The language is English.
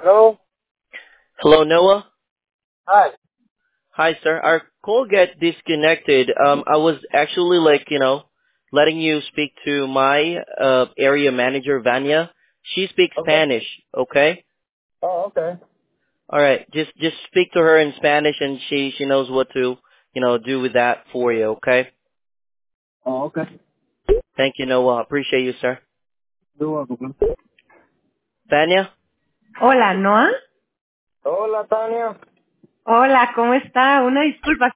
Hello? Hello, Noah. Hi. Hi, sir. Our call got disconnected. I was actually letting you speak to my area manager, Vanya. She speaks Okay. Spanish. Okay. Oh, okay. All right. Just speak to her in Spanish, and she knows what to do with that for you. Okay. Oh, okay. Thank you, Noah. Appreciate you, sir. You're welcome. Vanya. Hola, Noah. Hola, Tania. Hola, ¿cómo está? Una disculpa,